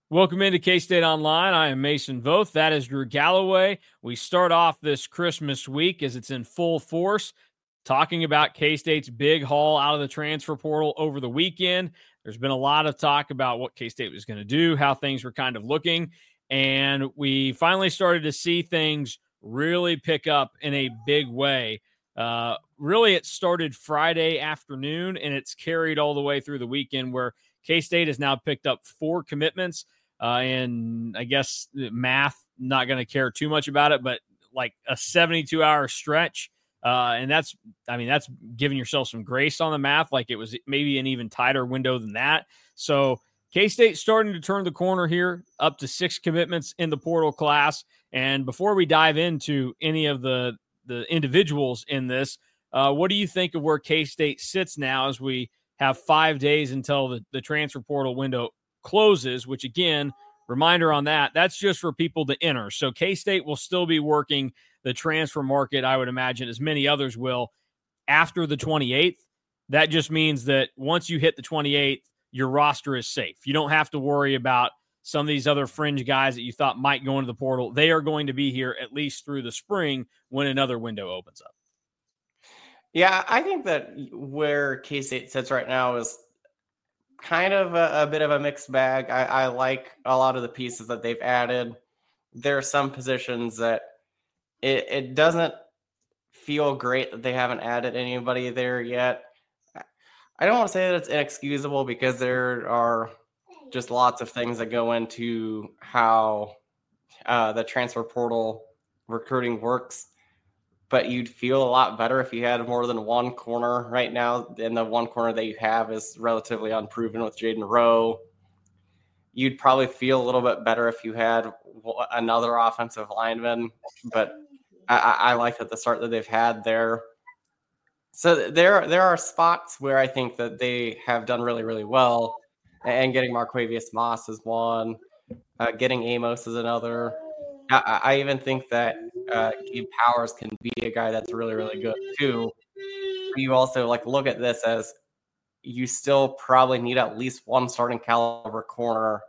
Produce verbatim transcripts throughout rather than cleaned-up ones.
Welcome into K-State Online. I am Mason Voth. That is Drew Galloway. We start off this Christmas week as it's in full force, talking about K-State's big haul out of the transfer portal over the weekend. There's been a lot of talk about what K-State was going to do, how things were kind of looking, and we finally started to see things really pick up in a big way. Uh, really, it started Friday afternoon, and it's carried all the way through the weekend where K-State has now picked up four commitments. Uh, and I guess math, not going to care too much about it, but like a seventy-two hour stretch. Uh, and that's, I mean, that's giving yourself some grace on the math. Like it was maybe an even tighter window than that. So K-State starting to turn the corner here, up to six commitments in the portal class. And before we dive into any of the, the individuals in this, uh, what do you think of where K-State sits now as we have five days until the, the transfer portal window closes, which again, reminder on that, that's just for people to enter. So K-State will still be working the transfer market, I would imagine, as many others will, after the twenty-eighth. That just means that once you hit the twenty-eighth, your roster is safe. You don't have to worry about some of these other fringe guys that you thought might go into the portal. They are going to be here at least through the spring when another window opens up. Yeah, I think that where K-State sits right now is kind of a, a bit of a mixed bag. I, I like a lot of the pieces that they've added. There are some positions that it, it doesn't feel great that they haven't added anybody there yet. I don't want to say that it's inexcusable because there are just lots of things that go into how uh, the transfer portal recruiting works. But you'd feel a lot better if you had more than one corner right now. And the one corner that you have is relatively unproven with Jaden Rowe. You'd probably feel a little bit better if you had another offensive lineman. But I, I like that the start that they've had there. So there, there are spots where I think that they have done really, really well. And getting Marquavius Moss is one. Uh, getting Amos is another. I, I even think that uh, Gabe Powers can be a guy that's really, really good too. You also like look at this as you still probably need at least one starting caliber corner.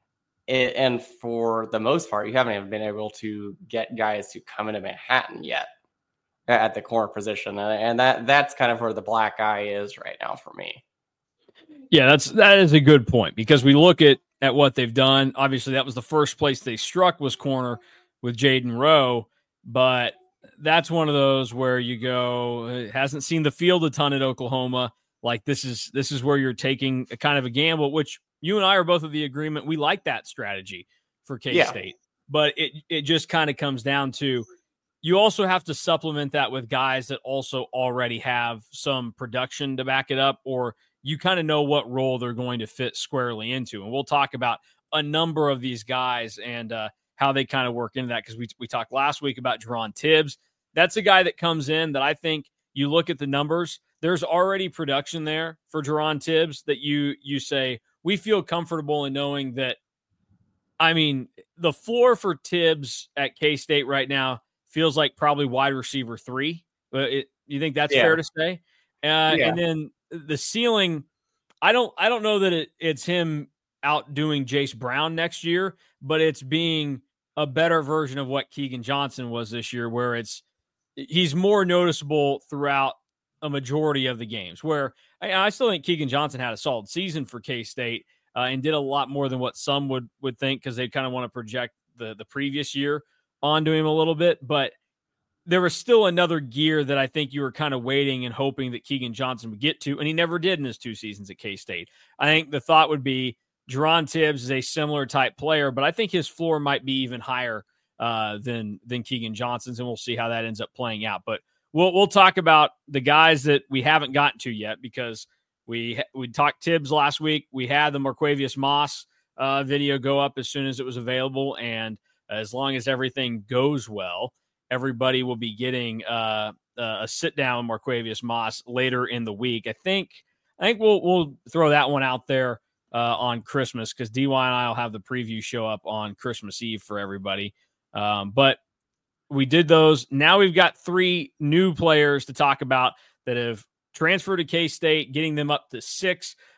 And for the most part, you haven't even been able to get guys to come into Manhattan yet at the corner position. And that that's kind of where the black eye is right now for me. Yeah, that's that is a good point because we look at at what they've done. Obviously, that was the first place they struck was corner with Jaden Rowe, but that's one of those where you go, it hasn't seen the field a ton at Oklahoma. Like this is this is where you're taking a kind of a gamble, which you and I are both of the agreement. We like that strategy for K-State, yeah. But it it just kind of comes down to you also have to supplement that with guys that also already have some production to back it up, or you kind of know what role they're going to fit squarely into. And we'll talk about a number of these guys and uh, how they kind of work into that because we, we talked last week about Jerron Tibbs. That's a guy that comes in that I think you look at the numbers, there's already production there for Jerron Tibbs that you you say, we feel comfortable in knowing that, I mean, the floor for Tibbs at K-State right now feels like probably wide receiver three. But it, you think that's yeah. fair to say? Uh, yeah. And then the ceiling, I don't I don't know that it, it's him outdoing Jace Brown next year, but it's being a better version of what Keegan Johnson was this year, where it's he's more noticeable throughout a majority of the games, where I, I still think Keegan Johnson had a solid season for K-State uh, and did a lot more than what some would, would think because they kind of want to project the, the previous year onto him a little bit, but there was still another gear that I think you were kind of waiting and hoping that Keegan Johnson would get to, and he never did in his two seasons at K-State. I think the thought would be Jerron Tibbs is a similar type player, but I think his floor might be even higher uh, than than Keegan Johnson's, and we'll see how that ends up playing out. But we'll we'll talk about the guys that we haven't gotten to yet because we we talked Tibbs last week. We had the Marquavius Moss uh, video go up as soon as it was available, and as long as everything goes well, everybody will be getting uh, uh, a sit down with Marquavius Moss later in the week. I think I think we'll we'll throw that one out there uh, on Christmas because D Y and I will have the preview show up on Christmas Eve for everybody. Um, but we did those. Now we've got three new players to talk about that have transferred to K-State, getting them up to six.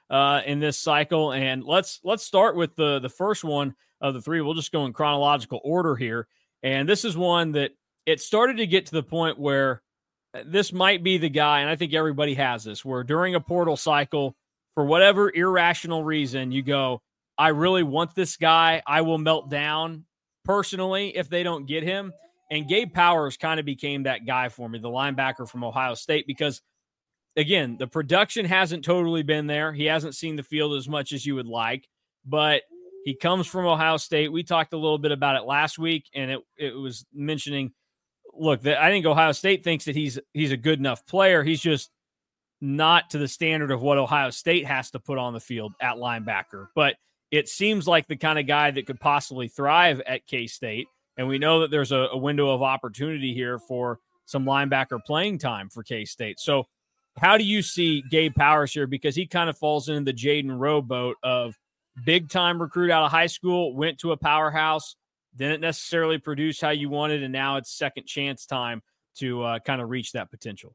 uh, in this cycle. And let's let's start with the the first one of the three. We'll just go in chronological order here. And this is one that it started to get to the point where this might be the guy, and I think everybody has this, where during a portal cycle, for whatever irrational reason, you go, I really want this guy. I will melt down personally if they don't get him. And Gabe Powers kind of became that guy for me, the linebacker from Ohio State, because, again, the production hasn't totally been there. He hasn't seen the field as much as you would like, but he comes from Ohio State. We talked a little bit about it last week, and it, it was mentioning, look, the, I think Ohio State thinks that he's he's a good enough player. He's just not to the standard of what Ohio State has to put on the field at linebacker. But it seems like the kind of guy that could possibly thrive at K-State. And we know that there's a, a window of opportunity here for some linebacker playing time for K-State. So how do you see Gabe Powers here? Because he kind of falls into the Jaden Rowe boat of big-time recruit out of high school, went to a powerhouse, didn't necessarily produce how you wanted, and now it's second chance time to uh, kind of reach that potential.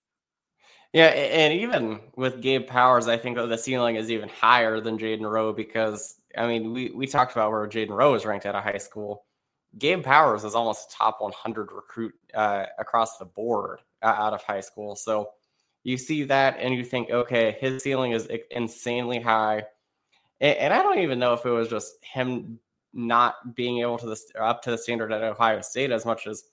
Yeah, and even with Gabe Powers, I think the ceiling is even higher than Jaden Rowe because, I mean, we, we talked about where Jaden Rowe is ranked out of high school. Gabe Powers is almost a top one hundred recruit uh, across the board uh, out of high school. So you see that and you think, okay, his ceiling is insanely high. And, and I don't even know if it was just him not being able to the, up to the standard at Ohio State as much as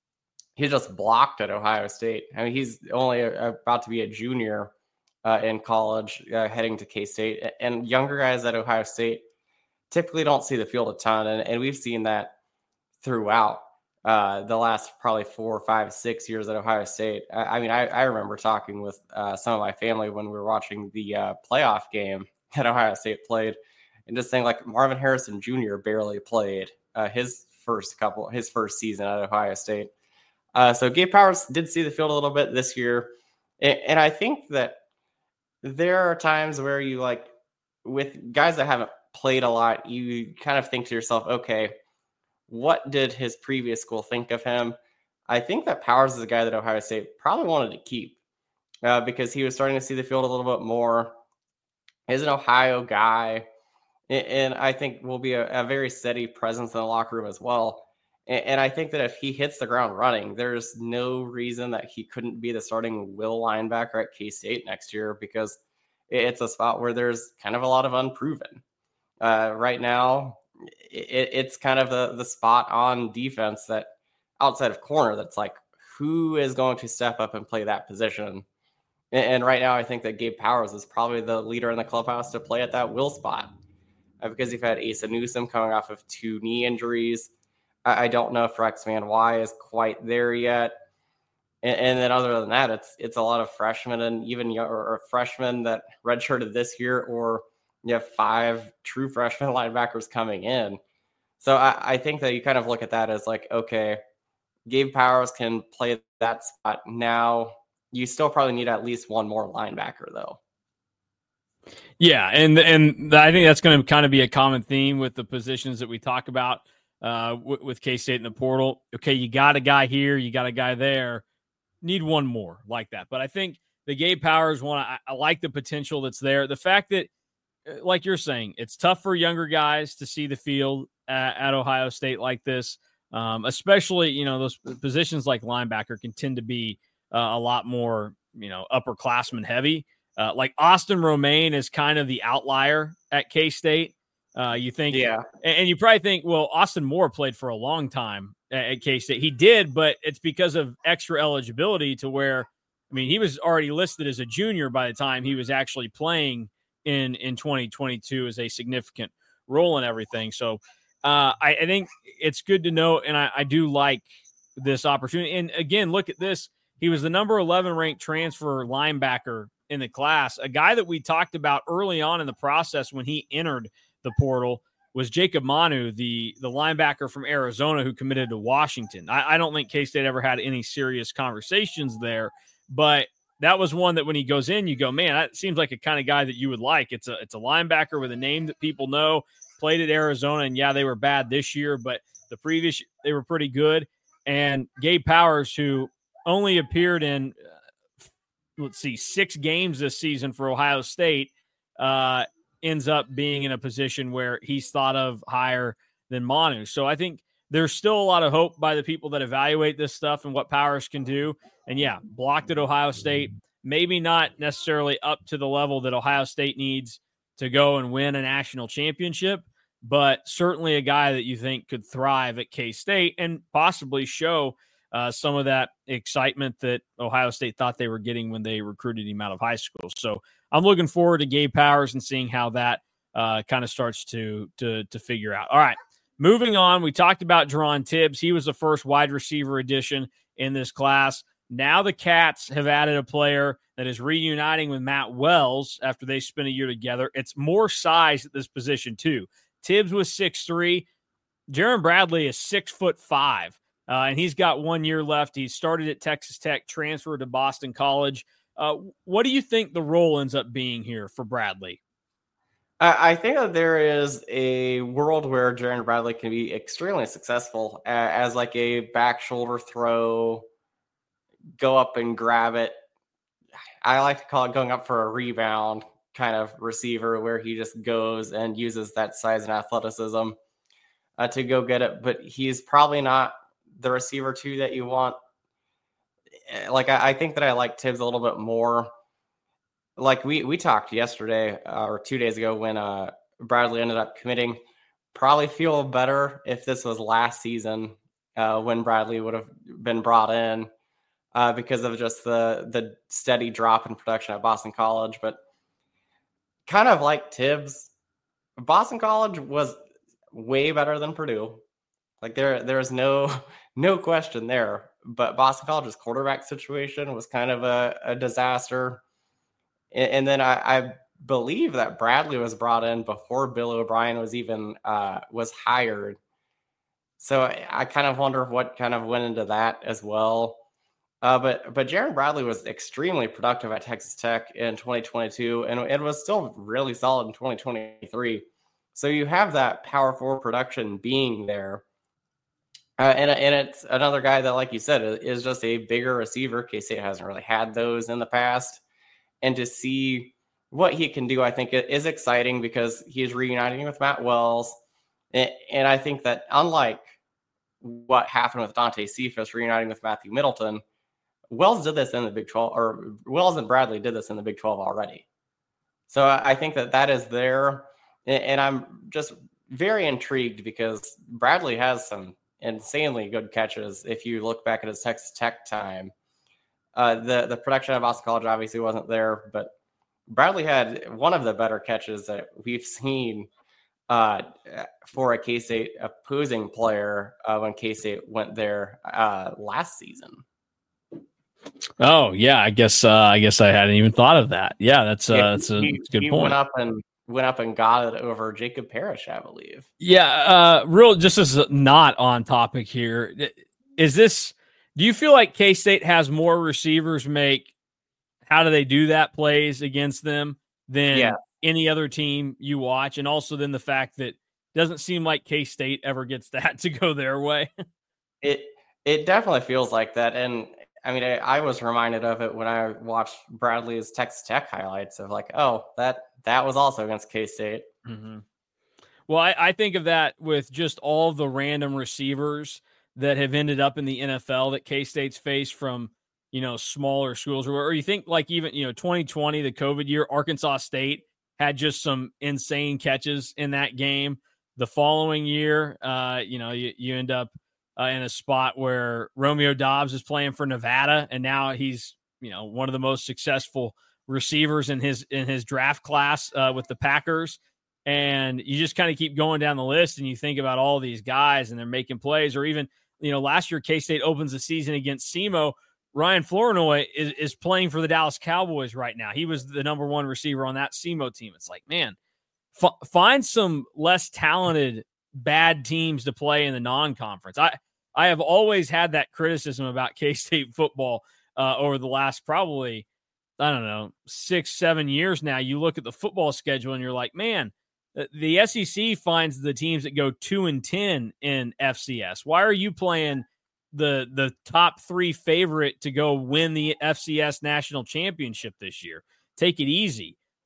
he's just blocked at Ohio State. I mean, he's only a, about to be a junior uh, in college, uh, heading to K-State. And younger guys at Ohio State typically don't see the field a ton. And, and we've seen that throughout uh, the last probably four, five, six years at Ohio State. I, I mean, I, I remember talking with uh, some of my family when we were watching the uh, playoff game that Ohio State played and just saying, like, Marvin Harrison Junior barely played uh, his first couple, his first season at Ohio State. Uh, so Gabe Powers did see the field a little bit this year. And, and I think that there are times where you, like, with guys that haven't played a lot, you kind of think to yourself, okay, what did his previous school think of him? I think that Powers is a guy that Ohio State probably wanted to keep uh, because he was starting to see the field a little bit more. He's an Ohio guy, and, and I think will be a, a very steady presence in the locker room as well. And I think that if he hits the ground running, there's no reason that he couldn't be the starting will linebacker at K-State next year because it's a spot where there's kind of a lot of unproven. Uh, right now, it, it's kind of the, the spot on defense that outside of corner that's like, who is going to step up and play that position? And, and right now, I think that Gabe Powers is probably the leader in the clubhouse to play at that will spot uh, because you've had Asa Newsom coming off of two knee injuries. I don't know if Rex Van Wy is quite there yet. And, and then other than that, it's it's a lot of freshmen and even young, or freshmen that redshirted this year, or you have five true freshman linebackers coming in. So I, I think that you kind of look at that as like, okay, Gabe Powers can play that spot. Now you still probably need at least one more linebacker, though. Yeah, and and I think that's going to kind of be a common theme with the positions that we talk about. Uh, with, with K-State in the portal. Okay, you got a guy here, you got a guy there. Need one more like that. But I think the Gabe Powers one, I, I like the potential that's there. The fact that, like you're saying, it's tough for younger guys to see the field at, at Ohio State like this, um, especially, you know, those positions like linebacker can tend to be uh, a lot more, you know, upperclassman heavy. Uh, like Austin Romaine is kind of the outlier at K-State. Uh, you think, yeah, and you probably think, well, Austin Moore played for a long time at K-State. He did, but it's because of extra eligibility to where, I mean, he was already listed as a junior by the time he was actually playing in, in twenty twenty-two as a significant role in everything. So uh, I, I think it's good to know, and I, I do like this opportunity. And again, look at this. He was the number eleven ranked transfer linebacker in the class, a guy that we talked about early on in the process when he entered the portal was Jacob Manu, the the linebacker from Arizona who committed to Washington. I, I don't think K-State ever had any serious conversations there, but that was one that when he goes in, you go, man, that seems like a kind of guy that you would like. It's a it's a linebacker with a name that people know, played at Arizona, and yeah, they were bad this year, but the previous they were pretty good. And Gabe Powers, who only appeared in, uh, let's see, six games this season for Ohio State, uh, ends up being in a position where he's thought of higher than Manu. So I think there's still a lot of hope by the people that evaluate this stuff and what Powers can do. And yeah, blocked at Ohio State, maybe not necessarily up to the level that Ohio State needs to go and win a national championship, but certainly a guy that you think could thrive at K-State and possibly show uh, some of that excitement that Ohio State thought they were getting when they recruited him out of high school. So I'm looking forward to Gabe Powers and seeing how that uh, kind of starts to, to, to figure out. All right, moving on. We talked about Jerron Tibbs. He was the first wide receiver addition in this class. Now the Cats have added a player that is reuniting with Matt Wells after they spent a year together. It's more size at this position too. Tibbs was six three. Jaron Bradley is six foot five, uh, and he's got one year left. He started at Texas Tech, transferred to Boston College. Uh, what do you think the role ends up being here for Bradley? I think that there is a world where Jaron Bradley can be extremely successful as like a back shoulder throw, go up and grab it. I like to call it going up for a rebound kind of receiver where he just goes and uses that size and athleticism uh, to go get it. But he's probably not the receiver two that you want. Like, I, I think that I like Tibbs a little bit more. Like we, we talked yesterday uh, or two days ago when uh, Bradley ended up committing, probably feel better if this was last season uh, when Bradley would have been brought in uh, because of just the, the steady drop in production at Boston College. But kind of like Tibbs, Boston College was way better than Purdue. Like there, there's no, no question there, but Boston College's quarterback situation was kind of a, a disaster. And then I, I believe that Bradley was brought in before Bill O'Brien was even uh, was hired. So I, I kind of wonder what kind of went into that as well. Uh, but but Jaron Bradley was extremely productive at Texas Tech in twenty twenty-two, and it was still really solid in twenty twenty-three. So you have that power forward production being there. Uh, and, and it's another guy that, like you said, is just a bigger receiver. K-State hasn't really had those in the past. And to see what he can do, I think it is exciting because he is reuniting with Matt Wells. And, and I think that unlike what happened with Dante Cephas reuniting with Matthew Middleton, Wells did this in the Big twelve, or Wells and Bradley did this in the Big twelve already. So I think that that is there. And, and I'm just very intrigued because Bradley has some insanely good catches if you look back at his Texas Tech time. Uh, the, the production of Boston College obviously wasn't there, but Bradley had one of the better catches that we've seen uh, for a K-State opposing player uh, when K-State went there uh, last season. Oh yeah, I guess uh, I guess I hadn't even thought of that. Yeah, that's uh, yeah, that's a, he, that's a good he point. Went up and went up and got it over Jacob Parrish, I believe. Yeah, uh, real just as not on topic here. Is this? Do you feel like K-State has more receivers make how do they do that plays against them than yeah. any other team you watch? And also then the fact that it doesn't seem like K-State ever gets that to go their way. it it definitely feels like that. And I mean, I, I was reminded of it when I watched Bradley's Texas Tech highlights of like, oh, that that was also against K-State. Mm-hmm. Well, I, I think of that with just all the random receivers that have ended up in the N F L that K-State's faced from, you know, smaller schools. Or, or you think like even, you know, twenty twenty, the COVID year, Arkansas State had just some insane catches in that game. The following year, uh, you know, you, you end up uh, in a spot where Romeo Dobbs is playing for Nevada, and now he's, you know, one of the most successful receivers in his in his draft class uh, with the Packers. And you just kind of keep going down the list, and you think about all these guys, and they're making plays. Or even, you know, last year K-State opens the season against SEMO. Ryan Flournoy is, is playing for the Dallas Cowboys right now. He was the number one receiver on that SEMO team. It's like, man, f- find some less talented, bad teams to play in the non-conference. I, I have always had that criticism about K-State football uh, over the last probably, I don't know, six, seven years now. You look at the football schedule and you're like, man, the S E C finds the teams that go two and ten in F C S. Why are you playing the the top three favorite to go win the F C S national championship this year? Take it easy.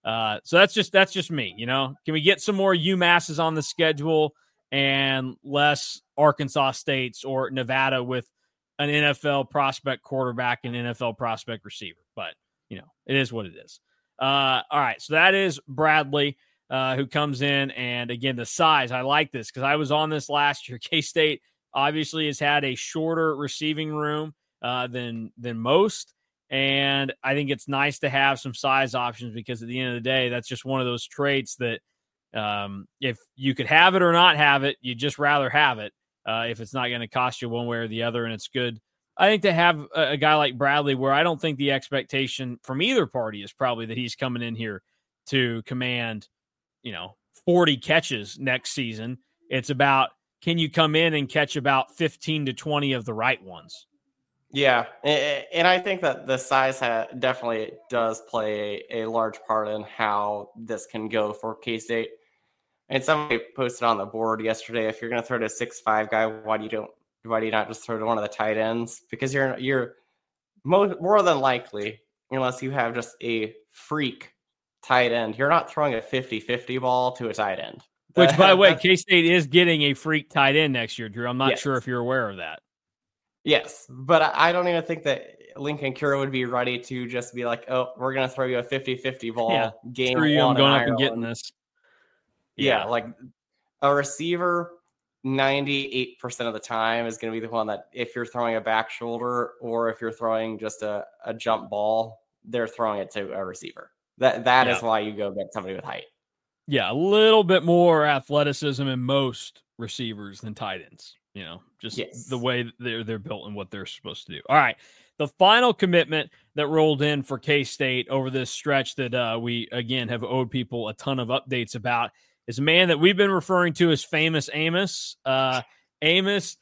Uh, so that's just that's just me. You know, can we get some more UMasses on the schedule and less Arkansas States or Nevada with an N F L prospect quarterback and N F L prospect receiver? But you know, it is what it is. Uh, all right, so that is Bradley, uh, who comes in, and again, the size. I like this because I was on this last year. K-State obviously has had a shorter receiving room uh, than than most. And I think it's nice to have some size options because at the end of the day, that's just one of those traits that um, if you could have it or not have it, you'd just rather have it uh, if it's not going to cost you one way or the other. And it's good, I think, to have a, a guy like Bradley where I don't think the expectation from either party is probably that he's coming in here to command, you know, forty catches next season. It's about, can you come in and catch about fifteen to twenty of the right ones? Yeah, and I think that the size ha- definitely does play a, a large part in how this can go for K-State. And somebody posted on the board yesterday, if you're going to throw to a six five guy, why do you don't? Why do you not just throw to one of the tight ends? Because you're you're mo- more than likely, unless you have just a freak tight end, you're not throwing a fifty-fifty ball to a tight end. Which, by the way, K-State is getting a freak tight end next year, Drew. I'm not yes. sure if you're aware of that. Yes, but I don't even think that Lincoln Cure would be ready to just be like, oh, we're going to throw you a fifty-fifty ball yeah. game. Screw you, I'm going up and getting Ireland. this. Yeah. yeah, like a receiver ninety-eight percent of the time is going to be the one that if you're throwing a back shoulder or if you're throwing just a, a jump ball, they're throwing it to a receiver. That That yeah. is why you go get somebody with height. Yeah, a little bit more athleticism in most receivers than tight ends. You know, just yes. the way they're they're built and what they're supposed to do. All right, the final commitment that rolled in for K-State over this stretch that uh, we, again, have owed people a ton of updates about is a man that we've been referring to as Famous Amos. Uh, Amos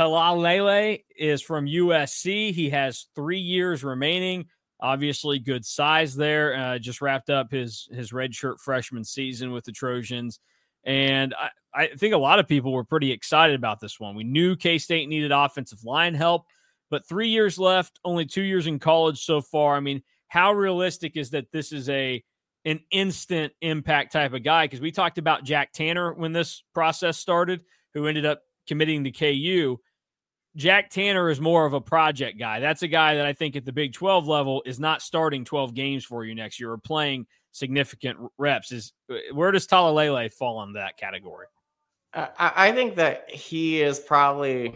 Talalele is from U S C. He has three years remaining. Obviously, good size there. Uh, just wrapped up his his redshirt freshman season with the Trojans. And I, I think a lot of people were pretty excited about this one. We knew K-State needed offensive line help, but three years left, only two years in college so far. I mean, how realistic is that this is a an instant impact type of guy? Because we talked about Jack Tanner when this process started, who ended up committing to K U. Jack Tanner is more of a project guy. That's a guy that I think at the Big twelve level is not starting twelve games for you next year or playing significant reps. Is where does Talalele fall in that category? Uh, I think that he is probably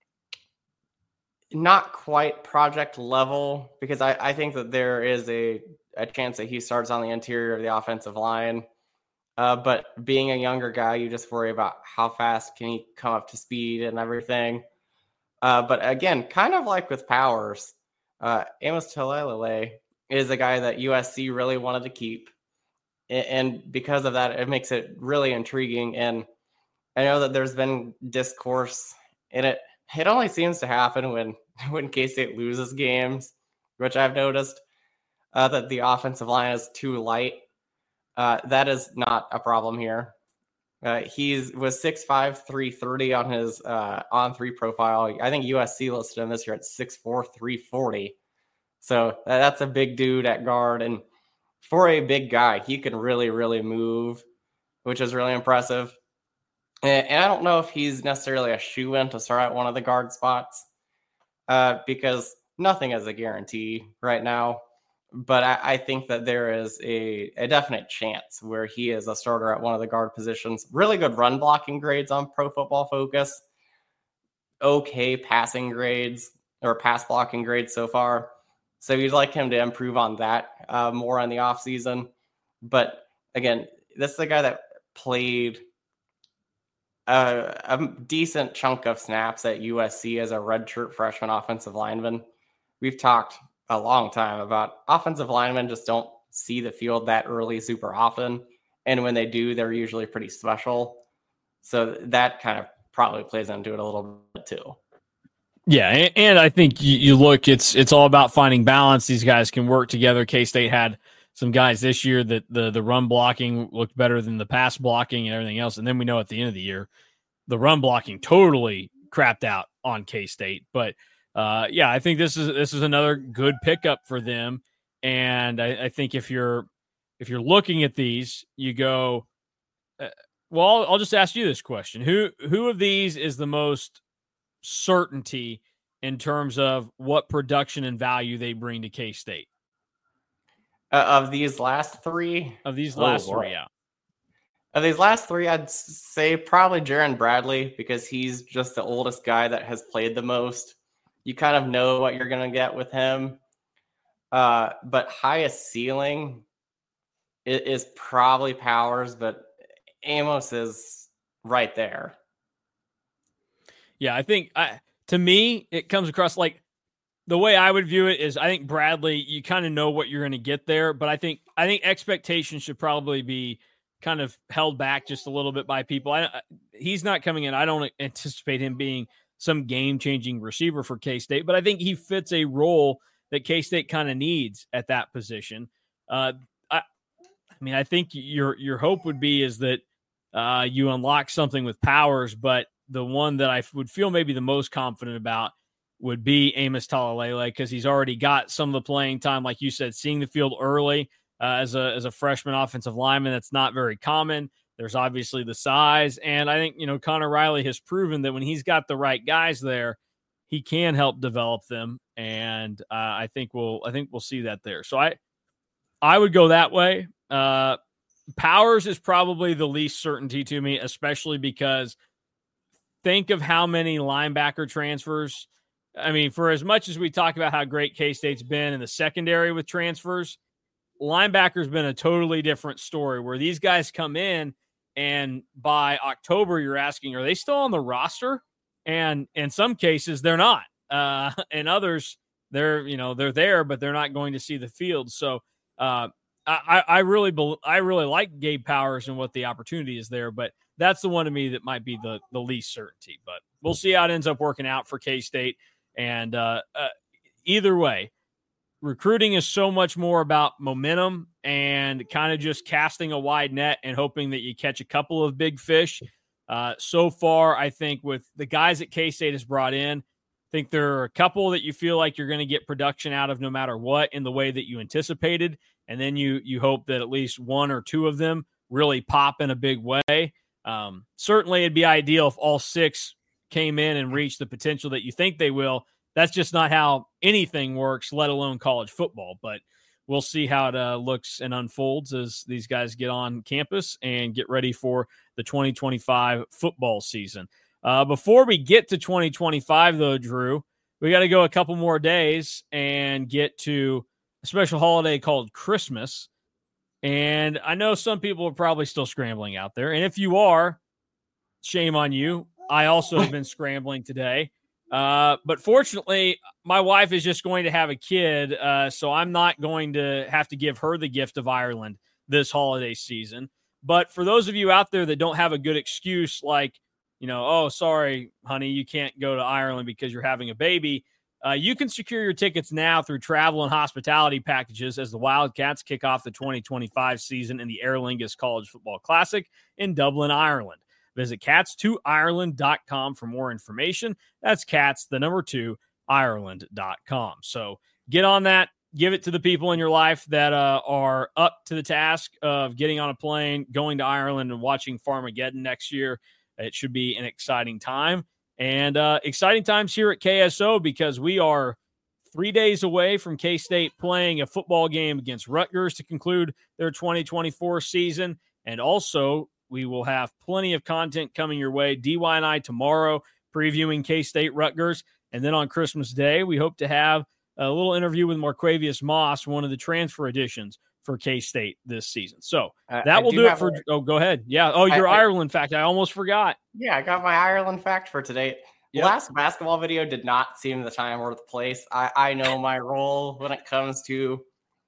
not quite project level because I, I think that there is a, a chance that he starts on the interior of the offensive line. Uh, but being a younger guy, you just worry about how fast can he come up to speed and everything. Uh, but again, kind of like with Powers, uh, Amos Talalele is a guy that U S C really wanted to keep. And because of that, it makes it really intriguing. And I know that there's been discourse in it. It only seems to happen when, when K-State loses games, which I've noticed, uh, that the offensive line is too light. Uh, that is not a problem here. Uh, he's was six five, three thirty on his uh, on three profile. I think U S C listed him this year at six four, three forty. So that's a big dude at guard. And for a big guy, he can really, really move, which is really impressive. And, and I don't know if he's necessarily a shoe-in to start at one of the guard spots uh, because nothing is a guarantee right now. But I, I think that there is a, a definite chance where he is a starter at one of the guard positions. Really good run blocking grades on Pro Football Focus. Okay passing grades or pass blocking grades so far. So you'd like him to improve on that uh, more in the offseason. But again, this is a guy that played a, a decent chunk of snaps at U S C as a redshirt freshman offensive lineman. We've talked a long time about offensive linemen just don't see the field that early super often. And when they do, they're usually pretty special. So that kind of probably plays into it a little bit too. Yeah, and, and I think you, you look, it's it's all about finding balance. These guys can work together. K-State had some guys this year that the, the run blocking looked better than the pass blocking and everything else. And then we know at the end of the year, the run blocking totally crapped out on K-State. But Uh, yeah, I think this is this is another good pickup for them, and I, I think if you're if you're looking at these, you go, uh, well, I'll, I'll just ask you this question. Who, who of these is the most certainty in terms of what production and value they bring to K-State? Uh, of these last three? Of these last oh, three, yeah. Of these last three, I'd say probably Jaron Bradley, because he's just the oldest guy that has played the most. You kind of know what you're going to get with him. Uh, but highest ceiling is, is probably Powers, but Amos is right there. Yeah, I think I, to me, it comes across like the way I would view it is I think Bradley, you kind of know what you're going to get there, but I think I think expectations should probably be kind of held back just a little bit by people. I, I, he's not coming in. I don't anticipate him being some game-changing receiver for K-State, but I think he fits a role that K-State kind of needs at that position. Uh, I, I mean, I think your your hope would be is that uh, you unlock something with Powers, but the one that I would feel maybe the most confident about would be Amos Talalele, because he's already got some of the playing time, like you said, seeing the field early uh, as a as a freshman offensive lineman. That's not very common. There's obviously the size, and I think, you know, Connor Riley has proven that when he's got the right guys there, he can help develop them, and uh, I think we'll I think we'll see that there. So I I would go that way. Uh, Powers is probably the least certainty to me, especially because think of how many linebacker transfers. I mean, for as much as we talk about how great K-State's been in the secondary with transfers, linebacker's been a totally different story, where these guys come in and by October you're asking, are they still on the roster? And in some cases they're not. Uh, and others, they're, you know, they're there, but they're not going to see the field. So uh, I, I really, be, I really like Gabe Powers and what the opportunity is there, but that's the one to me that might be the, the least certainty, but we'll see how it ends up working out for K-State. And uh, uh, either way, recruiting is so much more about momentum and kind of just casting a wide net and hoping that you catch a couple of big fish. Uh, so far, I think with the guys that K-State has brought in, I think there are a couple that you feel like you're going to get production out of no matter what in the way that you anticipated. And then you you hope that at least one or two of them really pop in a big way. Um, certainly, it'd be ideal if all six came in and reached the potential that you think they will. That's just not how anything works, let alone college football. But we'll see how it uh, looks and unfolds as these guys get on campus and get ready for the twenty twenty-five football season. Uh, before we get to twenty twenty-five, though, Drew, we got to go a couple more days and get to a special holiday called Christmas. And I know some people are probably still scrambling out there. And if you are, shame on you. I also have been scrambling today. Uh, but fortunately, my wife is just going to have a kid, uh, so I'm not going to have to give her the gift of Ireland this holiday season. But for those of you out there that don't have a good excuse, like, you know, oh, sorry, honey, you can't go to Ireland because you're having a baby, uh, you can secure your tickets now through travel and hospitality packages as the Wildcats kick off the twenty twenty-five season in the Aer Lingus College Football Classic in Dublin, Ireland. Visit cats two ireland dot com for more information. That's cats, the number two, ireland dot com. So get on that. Give it to the people in your life that uh, are up to the task of getting on a plane, going to Ireland, and watching Farmageddon next year. It should be an exciting time. And uh, exciting times here at K S O, because we are three days away from K-State playing a football game against Rutgers to conclude their twenty twenty-four season. And also, we will have plenty of content coming your way. D Y and I tomorrow previewing K-State Rutgers. And then on Christmas Day, we hope to have a little interview with Marquavius Moss, one of the transfer additions for K-State this season. So uh, that I will do do it for a, – oh, go ahead. Yeah. Oh, your I, Ireland fact. I almost forgot. Yeah, I got my Ireland fact for today. Yep. Last basketball video did not seem the time or the place. I, I know my role when it comes to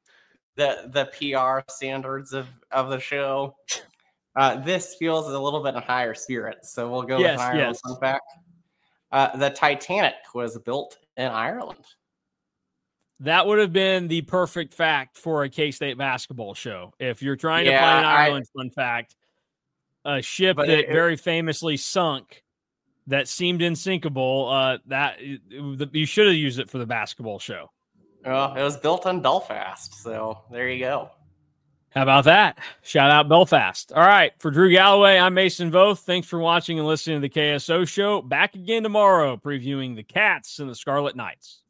the the P R standards of, of the show. Uh, this feels a little bit in higher spirits, so we'll go yes, with an Ireland yes. fun fact. Uh, the Titanic was built in Ireland. That would have been the perfect fact for a K-State basketball show. If you're trying yeah, to find an Ireland I, fun fact, a ship that it, very famously sunk that seemed unsinkable, uh, that it, you should have used it for the basketball show. Well, it was built in Belfast, so there you go. How about that? Shout out Belfast. All right. For Drew Galloway, I'm Mason Voth. Thanks for watching and listening to the K S O Show. Back again tomorrow, previewing the Cats and the Scarlet Knights.